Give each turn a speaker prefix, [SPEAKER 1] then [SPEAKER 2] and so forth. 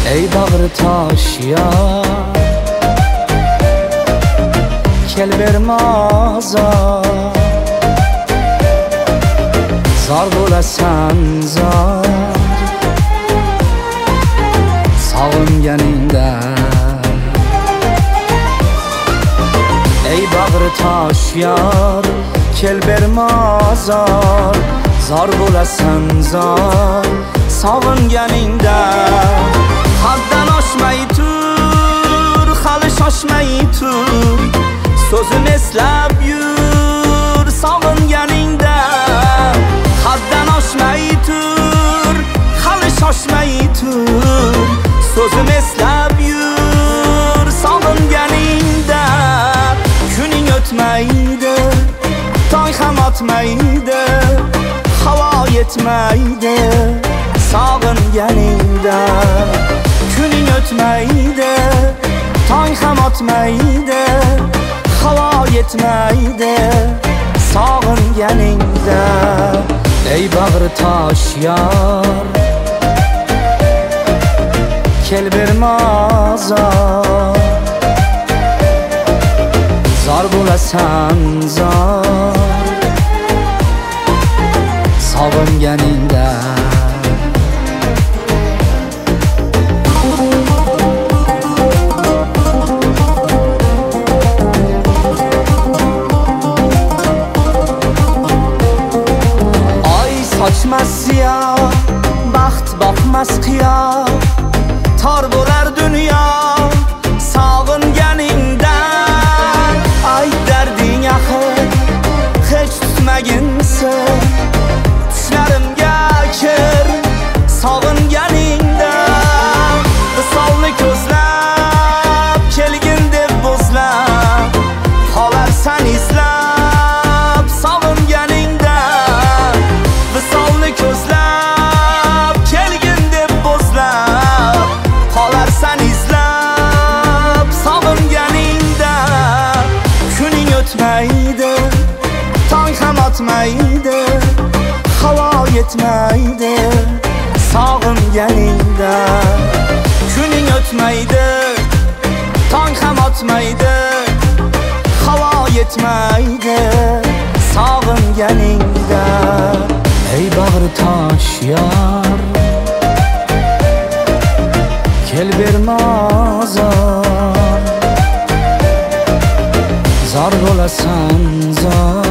[SPEAKER 1] ای bag'ri tosh yar kel bermazar zor bo'lasan zor sog'inganingda ey bag'ri tosh yar kel bermazar zor bo'lasan zor sog'inganingda haddan oshmay tur hali shoshmay tur so'zim eslab yur sog'inganingda haddan oshmay tur hali shoshmay tur so'zim eslab yur sog'inganingda kuning o'tmaydi tong ham otmaydi havo yetmaydi sog'inganingda kuning o'tmaydi tong ham otmaydi havo yetmaydi sog'inganingda ey bag'ri tosh yar kel bermazar zor bo'lasan zor sog'inganingda sochmas siyah baxt boqmas qiyo tor bo'lar dunyo sog'inganingdan ay darding axir hech tutmaginsan tushlarimga kir sog'inganingdan visolni ko'zlab kelgin deb bo'zlab qolarsan izlab sog'inganingdan visolni ko'zlab kelgin deb bo'zlab qolarsan izlab sog'inganingda kuning o'tmaydi tong ham otmaydi havo yetmaydi sog'inganingda kuning o'tmaydi tong ham otmaydi havo yetmaydi sog'inganingda ey bag'ri tosh yar kel bermazar zor bo'lasan zor